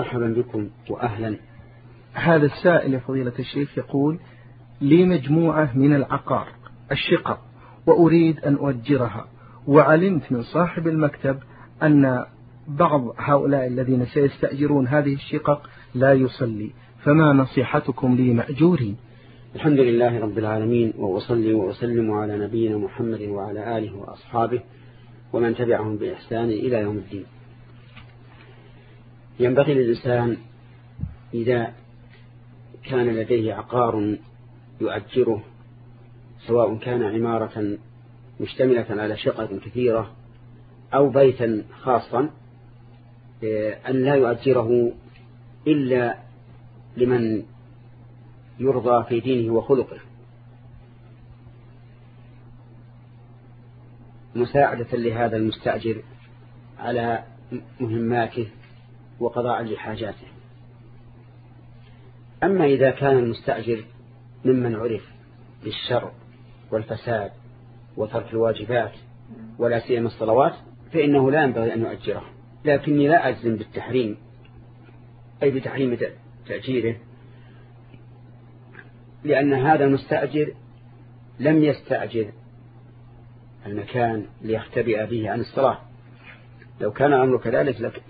مرحبا بكم وأهلا. هذا السائل يا فضيلة الشيخ يقول: لي مجموعة من العقار الشقق وأريد أن أؤجرها، وعلمت من صاحب المكتب أن بعض هؤلاء الذين سيستأجرون هذه الشقق لا يصلي، فما نصيحتكم لي مأجورين؟ الحمد لله رب العالمين، وأصلي وأسلم على نبينا محمد وعلى آله وأصحابه ومن تبعهم بإحسان إلى يوم الدين. ينبغي للإنسان إذا كان لديه عقار يؤجره، سواء كان عمارة مشتملة على شقق كثيرة أو بيتا خاصا، أن لا يؤجره إلا لمن يرضى في دينه وخلقه، مساعدة لهذا المستأجر على مهماته وقضاء لحاجاته. أما إذا كان المستأجر ممن عرف بالشر والفساد وترك الواجبات ولا سيما الصلوات، فإنه لا ينبغي أن يؤجره. لكني لا أجزم بالتحريم، أي بتحريم تأجيره، لأن هذا المستأجر لم يستأجر المكان ليختبئ به عن الصلاة. لو كان الأمر كذلك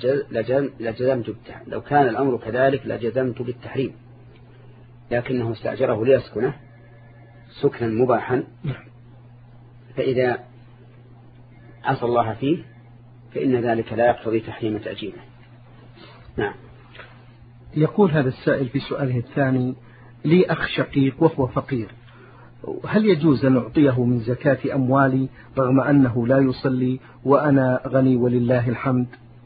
لجزمت بالتحريم، لكنه استأجره ليسكنه سكنا مباحا، فإذا عصى الله فيه فإن ذلك لا يقتضي تحريم تأجيله. نعم. يقول هذا السائل في سؤاله الثاني: لي أخ شقيق وهو فقير، هل يجوز أن أعطيه من زكاة أموالي رغم أنه لا يصلي وأنا غني ولله الحمد؟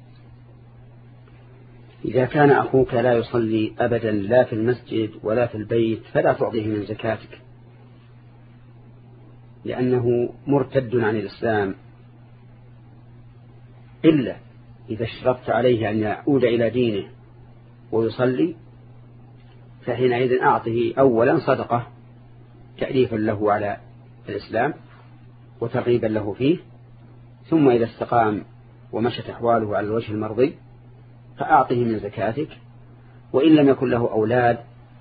إذا كان أخوك لا يصلي أبدا لا في المسجد ولا في البيت فلا تعطيه من زكاتك، لأنه مرتد عن الإسلام، إلا إذا اشترطت عليه أن يعود إلى دينه ويصلي، فحينئذ أعطه أولا صدقة تأليفا له على الإسلام وترغيبا له فيه، ثم إذا استقام ومشت أحواله على الوجه المرضي فأعطه من زكاتك. وإن لم يكن له أولاد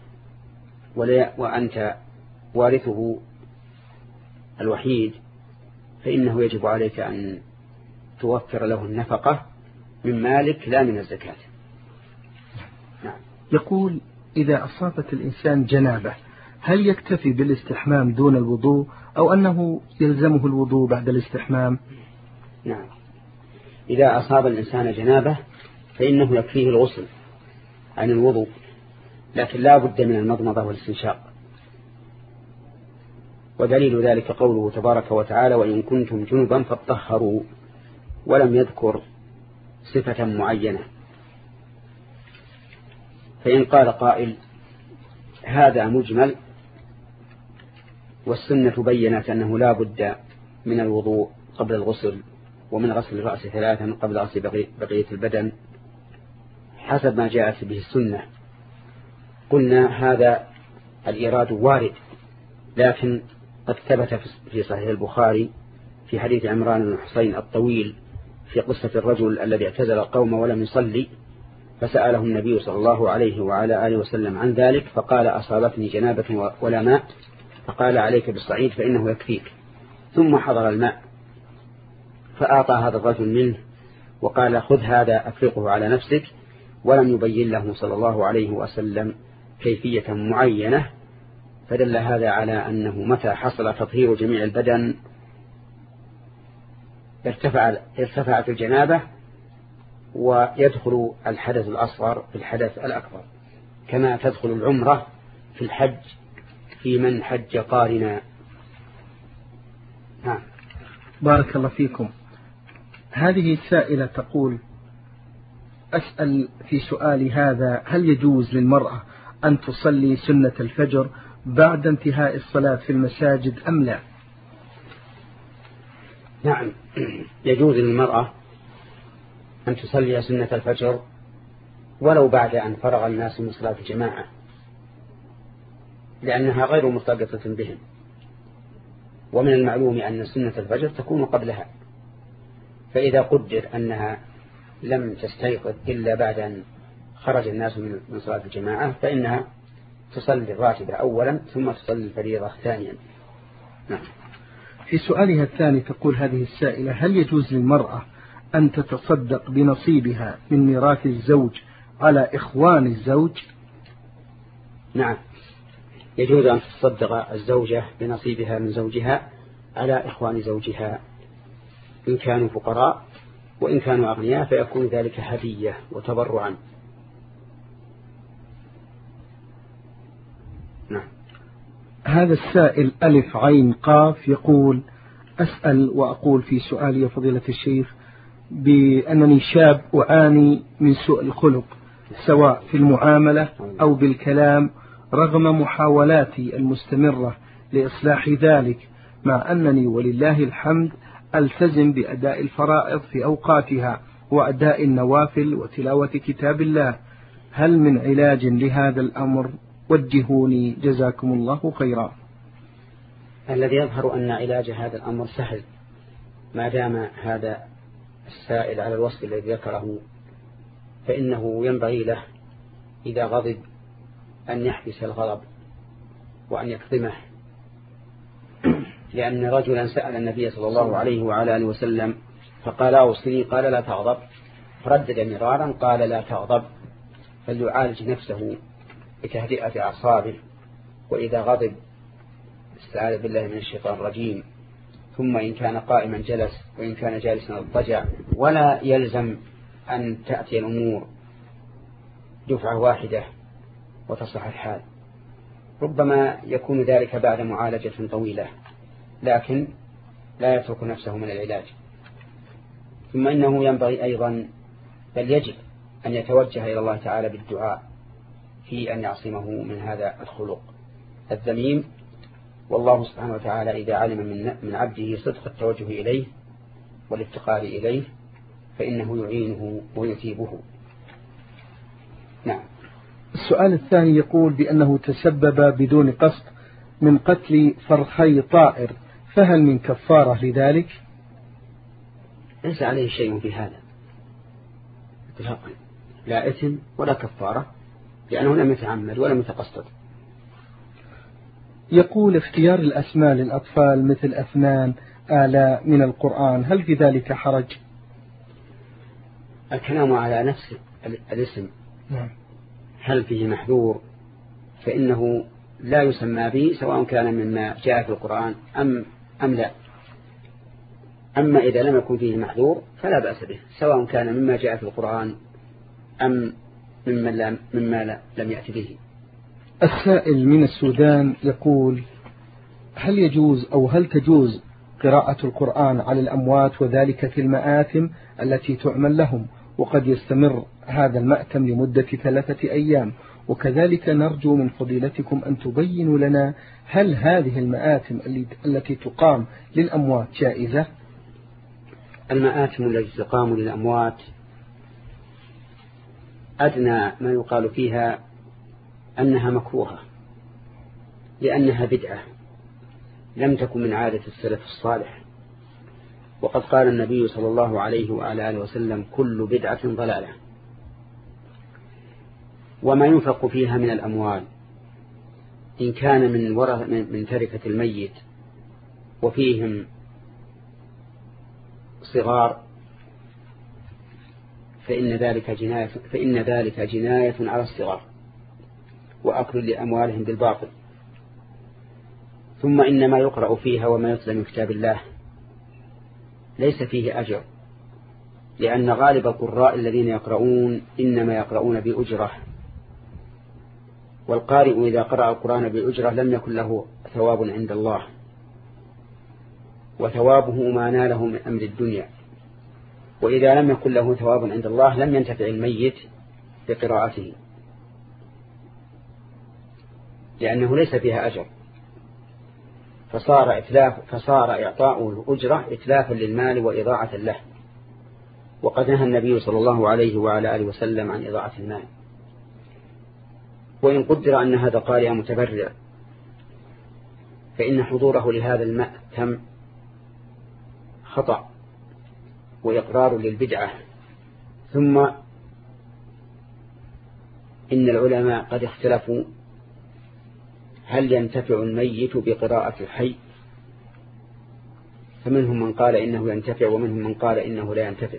وأنت وارثه الوحيد، فإنه يجب عليك أن توفر له النفقة من مالك لا من الزكاة. نعم. يقول: إذا أصابت الإنسان جنابة هل يكتفي بالاستحمام دون الوضوء أو أنه يلزمه الوضوء بعد الاستحمام؟ نعم، إذا أصاب الإنسان جنابة فإنه يكفيه الغسل عن الوضوء، لكن لا بد من المضمضة والاستنشاق. ودليل ذلك قوله تبارك وتعالى: وإن كنتم جنبا فاطهروا، ولم يذكر صفة معينة. فإن قال قائل: هذا مجمل والسنة بينت أنه لا بد من الوضوء قبل الغسل ومن غسل الرأس 3 قبل غسل بقية البدن حسب ما جاءت به السنة، قلنا هذا الإيراد وارد، لكن قد ثبت في صحيح البخاري في حديث عمران بن حسين الطويل في قصة الرجل الذي اعتزل القوم ولم يصلي، فسأله النبي صلى الله عليه وعلى آله وسلم عن ذلك، فقال: أصابتني جنابة ولا ماء، فقال: عليك بالصعيد فإنه يكفيك. ثم حضر الماء فأعطى هذا الرجل منه وقال: خذ هذا أفرقه على نفسك، ولم يبين له صلى الله عليه وسلم كيفية معينة. فدل هذا على أنه متى حصل تطهير جميع البدن ارتفعت الجنابة، ويدخل الحدث الأصغر في الحدث الأكبر، كما تدخل العمرة في الحج في من حج قارنا. بارك الله فيكم. هذه السائلة تقول: أسأل في سؤالي هذا: هل يجوز للمرأة أن تصلي سنة الفجر بعد انتهاء الصلاة في المساجد أم لا؟ نعم، يجوز للمرأة أن تصلي سنة الفجر ولو بعد أن فرغ الناس من صلاة الجماعة، لأنها غير مرتبطة بهم، ومن المعلوم أن سنة الفجر تكون قبلها. فإذا قدر أنها لم تستيقظ إلا بعد أن خرج الناس من صلاة الجماعة فإنها تصلي الراتبة أولا ثم تصلي الفريضة ثانيا. نعم. في سؤالها الثاني تقول هذه السائلة: هل يجوز للمرأة أن تتصدق بنصيبها من ميراث الزوج على إخوان الزوج؟ نعم، يجوز أن تصدق الزوجة بنصيبها من زوجها على إخوان زوجها إن كانوا فقراء، وإن كانوا أغنياء فيكون ذلك هدية وتبرعا. نعم. هذا السائل ألف عين قاف يقول: أسأل وأقول في سؤالي يا فضيلة الشيخ بأنني شاب أعاني من سوء الخلق سواء في المعاملة أو بالكلام، رغم محاولاتي المستمرة لإصلاح ذلك، مع أنني ولله الحمد ألتزم بأداء الفرائض في أوقاتها وأداء النوافل وتلاوة كتاب الله. هل من علاج لهذا الأمر؟ وجهوني جزاكم الله خيرا. الذي يظهر أن علاج هذا الأمر سهل ما دام هذا السائل على الوصف الذي ذكره، فإنه ينبغي له إذا غضب أن يحبس الغضب وأن يكظمه، لأن رجلا سأل النبي صلى الله عليه وعلى آله وسلم فقال أوصني، قال لا تغضب، فردد مرارا قال لا تغضب، فليعالج نفسه بتهدئة أعصابه، وإذا غضب استعاذ بالله من الشيطان الرجيم، ثم إن كان قائما جلس وإن كان جالسا اضطجع، ولا يلزم أن تأتي الأمور دفعة واحدة وتصح الحال، ربما يكون ذلك بعد معالجة طويلة، لكن لا يترك نفسه من العلاج. ثم إنه ينبغي أيضا بل يجب أن يتوجه إلى الله تعالى بالدعاء في أن يعصمه من هذا الخلق الذميم، والله سبحانه وتعالى إذا علم من عبده صدق التوجه إليه والافتقار إليه فإنه يعينه ويثيبه. نعم. السؤال الثاني يقول بأنه تسبب بدون قصد من قتل فرخي طائر، فهل من كفارة لذلك؟ ليس عليه شيء في هذا اتفاقا، لا إثم ولا كفارة، لأنه لم يتعمد ولم يتقصد. يقول: اختيار الأسماء للأطفال مثل أفنان، آلاء من القرآن، هل في ذلك حرج؟ الكلام على نفس الاسم هل فيه محذور فإنه لا يسمى به سواء كان مما جاء في القرآن أم لا. أما إذا لم يكن فيه محذور فلا بأس به، سواء كان مما جاء في القرآن أم مما لم يأتي به. السائل من السودان يقول: هل يجوز أو هل تجوز قراءة القرآن على الأموات وذلك في المآتم التي تعمل لهم، وقد يستمر هذا المأتم لمدة 3 أيام، وكذلك نرجو من فضيلتكم أن تبينوا لنا هل هذه المآتم التي تقام للأموات جائزة؟ المآتم التي تقام للأموات أدنى ما يقال فيها أنها مكروهة، لأنها بدعة لم تكن من عادة السلف الصالح، وقد قال النبي صلى الله عليه وعلى آله وسلم: كل بدعة ضلالة. وما ينفق فيها من الأموال إن كان من تركة الميت وفيهم صغار فإن ذلك جناية على الصغار وأكل لأموالهم بالباطل. ثم إن ما يقرأ فيها وما يتلى من كتاب الله ليس فيه أجر، لأن غالب القراء الذين يقرؤون إنما يقرؤون بأجرة، والقارئ إذا قرأ القرآن بأجرة لم يكن له ثواب عند الله، وثوابه ما ناله من أمر الدنيا، وإذا لم يكن له ثواب عند الله لم ينتفع الميت بقراءته، لأنه ليس فيها أجر، فصار إعطاء الأجرة إتلافا للمال وإضاعة له، وقد نهى النبي صلى الله عليه وعلى آله وسلم عن إضاعة المال. وإن قدر أن هذا قارئ متبرع فإن حضوره لهذا المأتم خطأ وإقرار للبدعة، ثم إن العلماء قد اختلفوا هل ينتفع الميت بقراءة الحي، فمنهم من قال إنه ينتفع ومنهم من قال إنه لا ينتفع.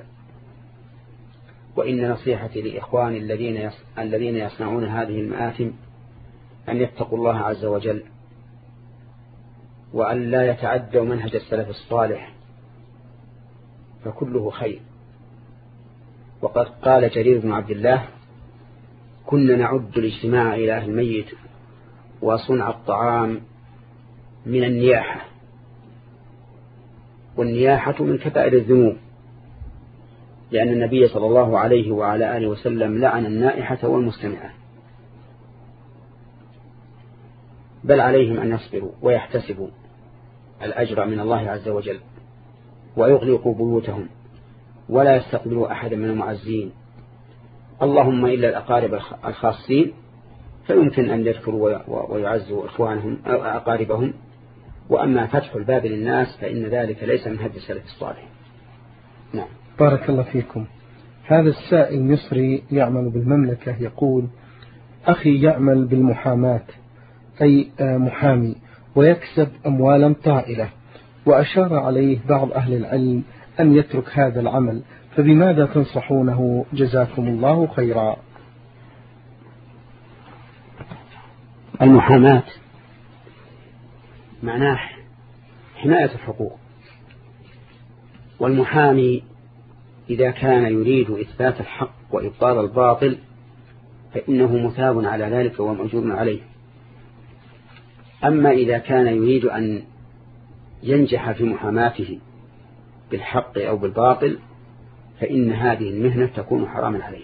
وإن نصيحتي لإخواني الذين يصنعون هذه المآثم أن يتقوا الله عز وجل وأن لا يتعدوا منهج السلف الصالح، فكله خير. وقد قال جرير بن عبد الله: كنا نعد الاجتماع إلى أهل الميت وصنع الطعام من النياحة، والنياحة من كبائر الذنوب، لأن النبي صلى الله عليه وعلى آله وسلم لعن النائحة والمستمعة، بل عليهم أن يصبروا ويحتسبوا الأجر من الله عز وجل ويغلقوا بيوتهم ولا يستقبلوا أحدا من المعزين، اللهم إلا الأقارب الخاصين فيمكن أن يذكروا ويعزوا إخوانهم أو أقاربهم، وأما فتح الباب للناس فإن ذلك ليس من هدي السلف الصالح. نعم. بارك الله فيكم. هذا السائل مصري يعمل بالمملكة يقول: أخي يعمل بالمحاماة، أي محامي، ويكسب أموالا طائلة، وأشار عليه بعض أهل العلم أن يترك هذا العمل، فبماذا تنصحونه جزاكم الله خيرا؟ المحاماة معناه حماية الحقوق، والمحامي إذا كان يريد إثبات الحق وإبطال الباطل فإنه مثاب على ذلك ومأجور عليه. أما إذا كان يريد أن ينجح في محاماته بالحق أو بالباطل فإن هذه المهنة تكون حراما عليه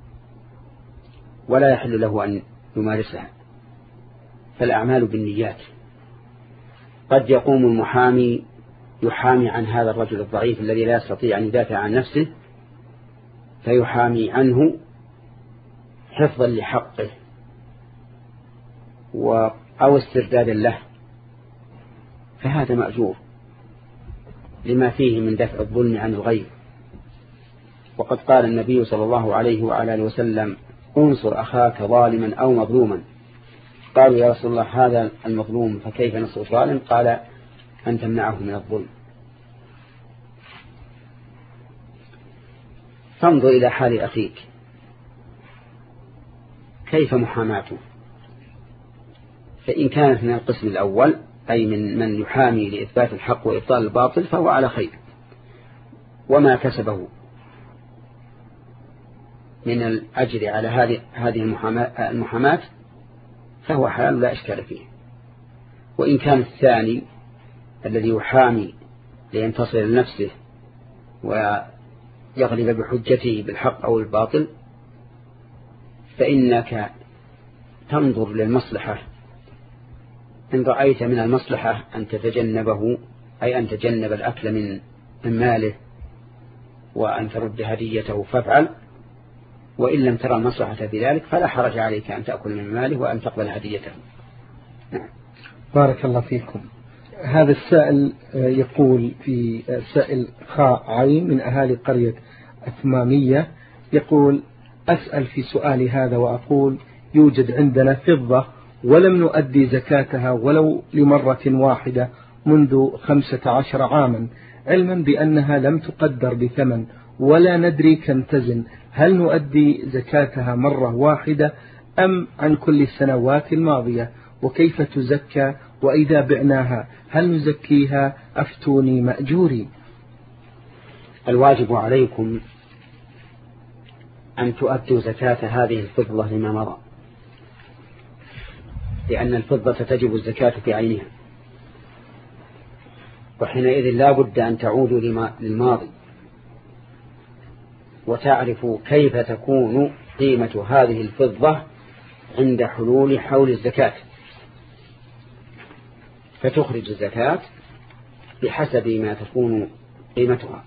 ولا يحل له أن يمارسها، فالأعمال بالنيات. قد يقوم المحامي يحامي عن هذا الرجل الضعيف الذي لا يستطيع أن يدافع عن نفسه، فيحامي عنه حفظا لحقه أو استردادا له، فهذا مأجور لما فيه من دفع الظلم عن الغير. وقد قال النبي صلى الله عليه وعلى آله وسلم: انصر أخاك ظالما أو مظلوما. قالوا: يا رسول الله هذا المظلوم فكيف نصر الظالم؟ قال: أن تمنعه من الظلم. فانظر إلى حال أخيك كيف محاماته، فإن كانت من القسم الأول أي من يحامي لإثبات الحق وإبطال الباطل فهو على خير، وما كسبه من الأجر على هذه المحاماة فهو حلال لا إشكال فيه. وإن كان الثاني الذي يحامي لينتصر لنفسه ويغلب بحجته بالحق أو الباطل فإنك تنظر للمصلحة، إن رأيت من المصلحة أن تتجنبه أي أن تجنب الأكل من ماله وأن ترد هديته فافعل، وإن لم ترى المصلحة في ذلك فلا حرج عليك أن تأكل من ماله وأن تقبل هديته. بارك الله فيكم. هذا السائل يقول في سائل خاء عين من أهالي قرية أثمامية يقول: أسأل في سؤالي هذا وأقول: يوجد عندنا فضة ولم نؤدي زكاتها ولو لمرة واحدة منذ 15 عاما، علما بأنها لم تقدر بثمن ولا ندري كم تزن، هل نؤدي زكاتها مرة واحدة أم عن كل السنوات الماضية؟ وكيف تزكى؟ وإذا بعناها هل نزكيها؟ أفتوني مأجوري. الواجب عليكم أن تؤدوا زكاة هذه الفضة لما مضى، لأن الفضة تجب الزكاة في عينها، وحينئذ لا بد أن تعودوا للماضي وتعرفوا كيف تكون قيمة هذه الفضة عند حلول حول الزكاة، فتخرج الزكاة بحسب ما تكون قيمتها.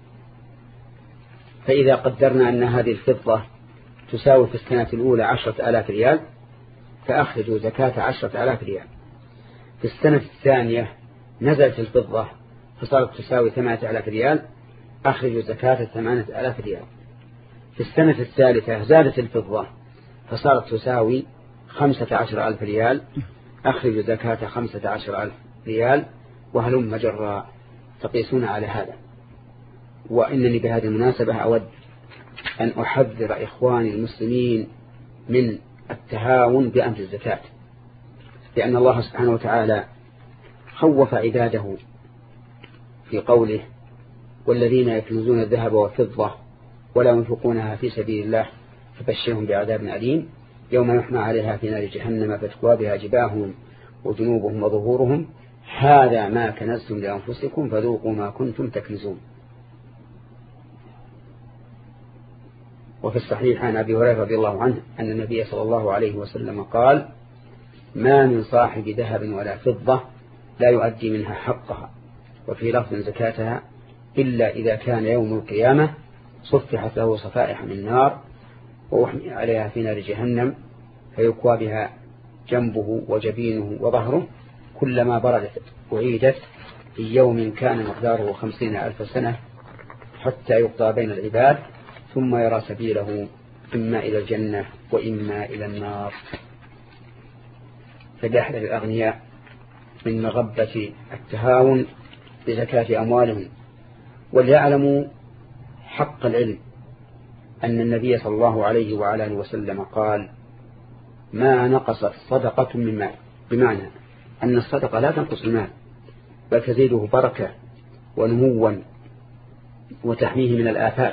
فإذا قدرنا أن هذه الفضة تساوي في السنة الأولى 10,000 ريال فأخرجوا زكاة 10,000 ريال. في السنة الثانية نزلت الفضة فصارت تساوي 8,000 ريال، أخرجوا زكاة 8,000 ريال. في السنة الثالثة زادت الفضة فصارت تساوي 15,000 ريال، أخرج زكاة 15,000 ريال وهلم جرا. تقيسون على هذا. وإنني بهذه المناسبة أود أن أحذر إخواني المسلمين من التهاون بأمر الزكاة، لأن الله سبحانه وتعالى خوف عباده في قوله: والذين يكنزون الذهب والفضة ولا ينفقونها في سبيل الله فبشرهم بعذاب أليم يوم يحمى عليها في نار جهنم فتكوى بها جباههم وجنوبهم وظهورهم هذا ما كنزتم لأنفسكم فذوقوا ما كنتم تكنزون. وفي الصحيح عن أبي هريرة رضي الله عنه أن النبي صلى الله عليه وسلم قال: ما من صاحب ذهب ولا فضة لا يؤدي منها حقها، وفي لفظ زكاتها، إلا إذا كان يوم القيامة صفحت له صفائح من نار وأحمي عليها في نار جهنم فيكوى بها جنبه وجبينه وظهره كلما بردت أعيدت في يوم كان مقداره 50,000 سنة حتى يقضى بين العباد ثم يرى سبيله إما إلى الجنة وإما إلى النار. فليحذر الأغنياء من مغبة التهاون بزكاة أموالهم، وليعلموا حق العلم أن النبي صلى الله عليه وعلى آله وسلم قال: ما نقصت صدقة من مال، بمعنى أن الصدقة لا تنقص المال بل تزيده بركة ونموا وتحميه من الآفات.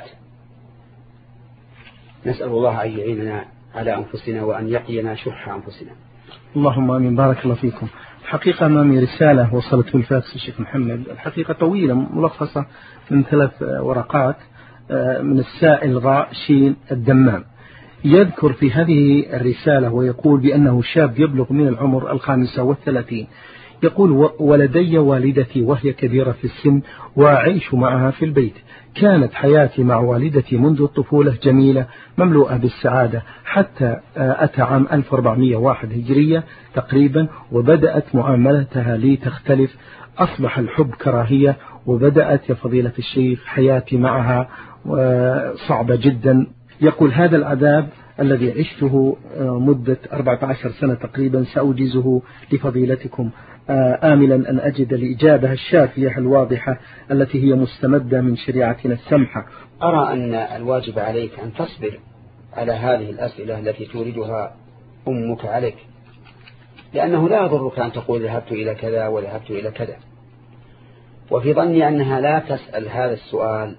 نسأل الله أن يعيننا على أنفسنا وأن يقينا شح أنفسنا. اللهم آمين. بارك الله فيكم. الحقيقة أمامي رسالة وصلت بالفاكس الشيخ محمد، الحقيقة طويلة ملخصة من 3 ورقات، من السائل غاء شين الدمام. يذكر في هذه الرسالة ويقول بأنه شاب يبلغ من العمر 35، يقول: ولدي والدتي وهي كبيرة في السن وأعيش معها في البيت. كانت حياتي مع والدتي منذ الطفولة جميلة مملوءة بالسعادة حتى أتى عام 1401 هجرية تقريبا، وبدأت معاملتها لي تختلف، أصبح الحب كراهية، وبدأت يا فضيلة الشيخ حياتي معها صعبة جدا. يقول: هذا العذاب الذي عشته مدة 14 سنة تقريبا سأوجزه لفضيلتكم، آملا أن أجد الإجابة الشافية الواضحة التي هي مستمدة من شريعتنا السمحة. أرى أن الواجب عليك أن تصبر على هذه الأسئلة التي توردها أمك عليك، لأنه لا يضرك أن تقول ذهبت إلى كذا وذهبت إلى كذا، وفي ظني أنها لا تسأل هذا السؤال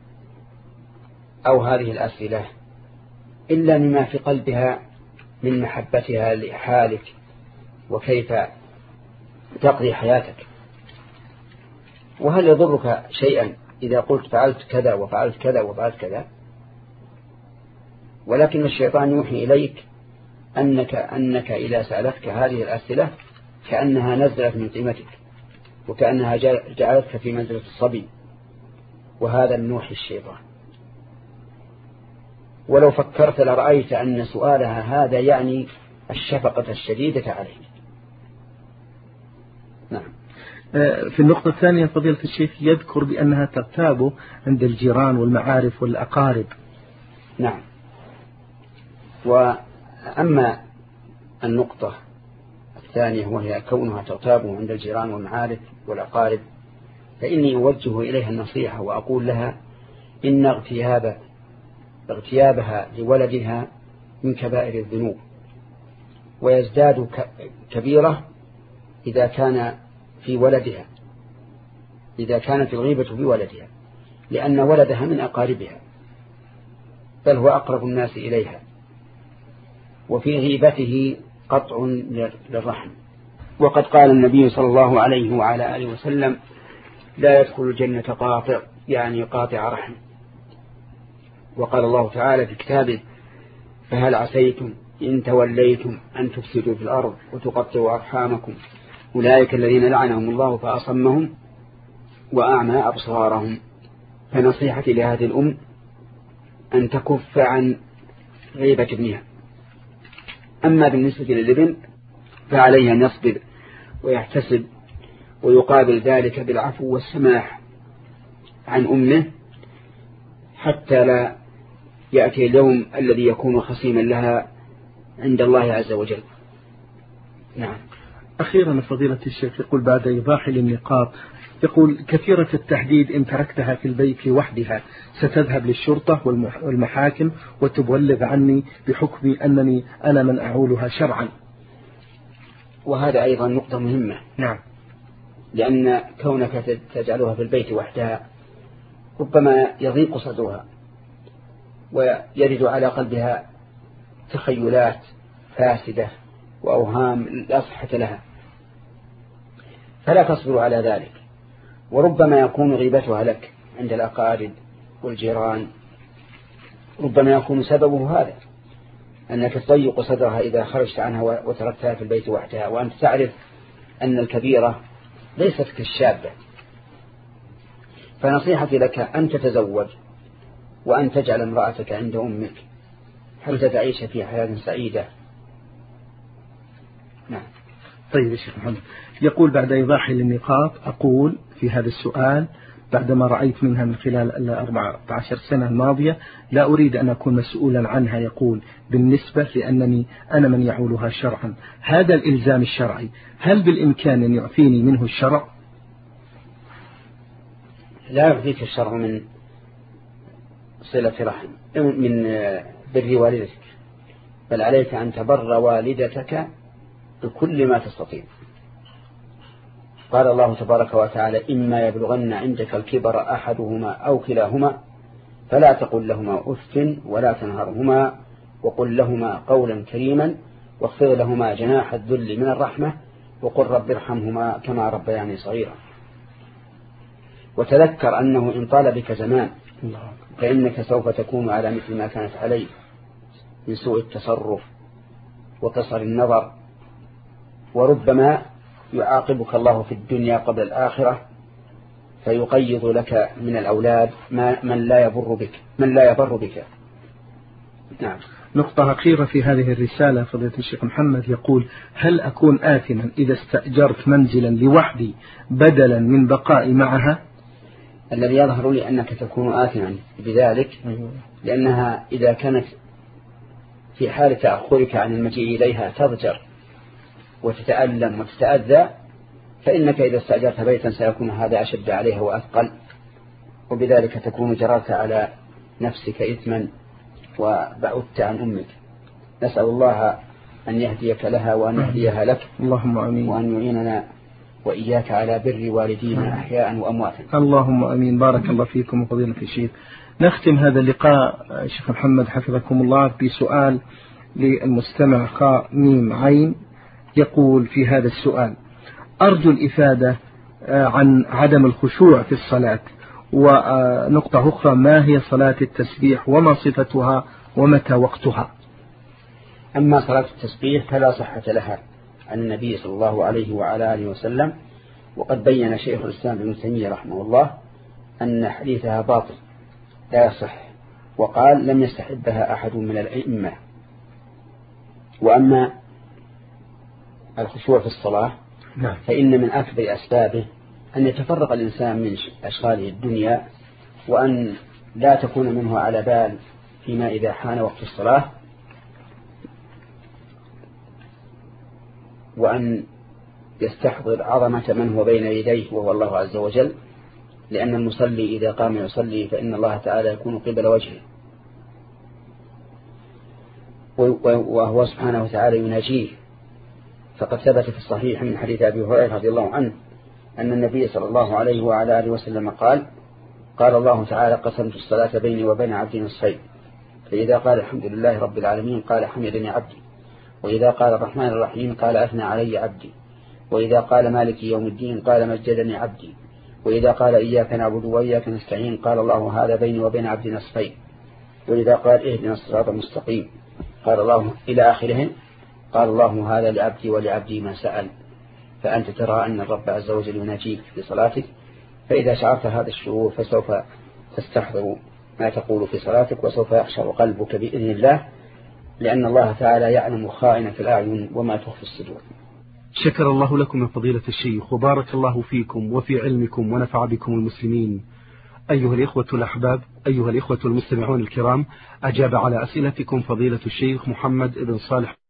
أو هذه الأسئلة إلا مما في قلبها من محبتها لحالك وكيف تقضي حياتك. وهل يضرك شيئا إذا قلت فعلت كذا وفعلت كذا وفعلت كذا؟ ولكن الشيطان يوحي إليك أنك إذا سألتك هذه الأسئلة كأنها نزلت من قيمتك وكأنها جعلتك في منزلة الصبي، وهذا النوح الشيطان. ولو فكرت لرأيت أن سؤالها هذا يعني الشفقة الشديدة عليه. نعم. في النقطة الثانية فضيلة الشيخ يذكر بأنها تغتاب عند الجيران والمعارف والأقارب. نعم. وأما النقطة الثانية وهي كونها تغتاب عند الجيران والمعارف والأقارب، فإني أوجه إليها النصيحة وأقول لها إن اغتيابها لولدها من كبائر الذنوب، ويزداد كبيرة إذا كان في ولدها، إذا كانت الغيبة في ولدها، لأن ولدها من أقاربها بل هو أقرب الناس إليها، وفي غيبته قطع للرحم. وقد قال النبي صلى الله عليه وعلى آله وسلم: لا يدخل الجنة قاطع، يعني قاطع رحم. وقال الله تعالى في كتابه: فهل عسيتم إن توليتم أن تفسدوا في الأرض وتقطعوا أرحامكم أولئك الذين لعنهم الله فأصمهم وأعمى أبصارهم. فنصيحتي لهذه الأم أن تكف عن غيبة ابنها. أما بالنسبة للابن فعليه أن يصبر ويحتسب ويقابل ذلك بالعفو والسماح عن أمه حتى لا يأتي اليوم الذي يكون خصيما لها عند الله عز وجل. نعم. أخيرا فضيلة الشيخ يقول بعد إيضاح للنقاط، يقول كثيرة التحديد إن تركتها في البيت لوحدها ستذهب للشرطة والمحاكم وتبلغ عني بحكم أنني أنا من أعولها شرعا. وهذا أيضا نقطة مهمة. نعم. لأن كونك تجعلها في البيت وحدها ربما يضيق صدرها ويرد على قلبها تخيلات فاسدة وأوهام لا صحة لها، فلا تصبر على ذلك. وربما يكون غيبتها لك عند الأقارب والجيران، ربما يكون سببه هذا، أنك تضيق صدرها إذا خرجت عنها وتركتها في البيت وحدها، وأنت تعرف أن الكبيرة ليست كالشابة. فنصيحتي لك أن تتزوج وأن تجعل امرأتك عند أمك حتى تعيش في حياة سعيدة. نعم. طيب يا شيخ محمد، يقول بعد إيضاحي للنقاط أقول في هذا السؤال بعدما رأيت منها من خلال 14 سنة الماضية لا أريد أن أكون مسؤولا عنها. يقول بالنسبة لأنني أنا من يعولها شرعا، هذا الإلزام الشرعي هل بالإمكان أن يعفيني منه الشرع؟ لا يعفيك الشرع من صلة رحم، من بر والدتك، بل عليك أن تبر والدتك بكل ما تستطيع. قال الله تبارك وتعالى: إما يبلغن عندك الكبر أحدهما أو كلاهما فلا تقل لهما أف ولا تنهرهما وقل لهما قولا كريما واخفض لهما جناح الذل من الرحمة وقل رب ارحمهما كما ربياني صغيرا. وتذكر أنه إن طال بك زمان فإنك سوف تكون على مثل ما كانت عليه من سوء التصرف وقصر النظر، وربما يعاقبك الله في الدنيا قبل الآخرة فيقيض لك من الأولاد من لا يبر بك. نعم. نقطة أخيرة في هذه الرسالة فضيلة الشيخ محمد، يقول: هل أكون آثما إذا استأجرت منزلا لوحدي بدلا من بقائي معها؟ الذي يظهر لي أنك تكون آثما بذلك، لأنها إذا كانت في حال تأخرك عن المجيء إليها تضجر وتتألم وتتأذى، فإنك إذا استأجرت بيتا سيكون هذا أشد عليها وأثقل، وبذلك تكون جررت على نفسك إثما وبعدت عن أمك. نسأل الله أن يهديك لها وأن يهديها لك، اللهم آمين، وأن يعيننا وإياك على بر والدينا أحياء وأمواتا. اللهم آمين. بارك الله فيكم وفضيلة الشيخ. نختم هذا اللقاء شيخ محمد حفظكم الله بسؤال للمستمع خاء ميم عين، يقول في هذا السؤال: أرجو الإفادة عن عدم الخشوع في الصلاة، ونقطة أخرى: ما هي صلاة التسبيح وما صفتها ومتى وقتها؟ أما صلاة التسبيح فلا صحة لها عن النبي صلى الله عليه وعلى آله وسلم، وقد بين شيخ الإسلام ابن تيمية رحمه الله أن حديثها باطل لا يصح، وقال: لم يستحبها أحد من الأئمة. وأما الخشوع في الصلاة فإن من أكبر أسبابه أن يتفرق الإنسان من أشغاله الدنيا، وأن لا تكون منه على بال فيما إذا حان وقت الصلاة، وأن يستحضر عظمة من هو بين يديه وهو الله عز وجل، لأن المصلي إذا قام يصلي فإن الله تعالى يكون قبل وجهه، وهو سبحانه وتعالى يناجيه. فقد ثبت في الصحيح من حديث أبي هريرة رضي الله عنه أن النبي صلى الله عليه وعلى آله وسلم قال: قال الله تعالى: قسمت الصلاة بيني وبين عبدي نصفين، فإذا قال الحمد لله رب العالمين قال حمدني عبدي، وإذا قال الرحمن الرحيم قال أثنى علي عبدي، وإذا قال مالك يوم الدين قال مجدني عبدي، وإذا قال إياك نعبد وإياك نستعين قال الله هذا بيني وبين عبدي نصفين، وإذا قال اهدنا الصراط المستقيم قال الله إلى آخرهم قال الله هذا لعبدي ولعبدي ما سأل. فأنت ترى أن الرب عز وجل يناجيك في صلاتك، فإذا شعرت هذا الشعور فسوف تستحضر ما تقول في صلاتك، وسوف يخشع قلبك بإذن الله، لأن الله تعالى يعلم خائنة الأعين وما تخفي الصدور. شكر الله لكم من فضيلة الشيخ، وبارك الله فيكم وفي علمكم ونفع بكم المسلمين. أيها الإخوة الأحباب، أيها الإخوة المستمعون الكرام، أجاب على أسئلتكم فضيلة الشيخ محمد بن صالح